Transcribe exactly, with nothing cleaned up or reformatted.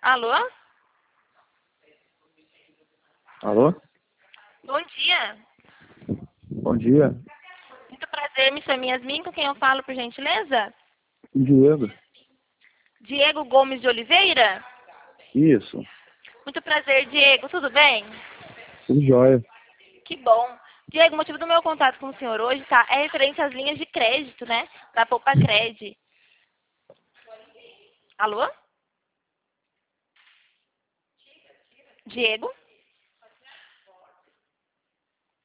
Alô? Alô? Bom dia. Bom dia. Muito prazer, me chamo Yasmin, com quem eu falo, por gentileza? Diego. Diego Gomes de Oliveira? Isso. Muito prazer, Diego. Tudo bem? Tudo jóia. Que bom. Diego, o motivo do meu contato com o senhor hoje, tá? É referente às linhas de crédito, né? Da Poupacred. Alô? Diego?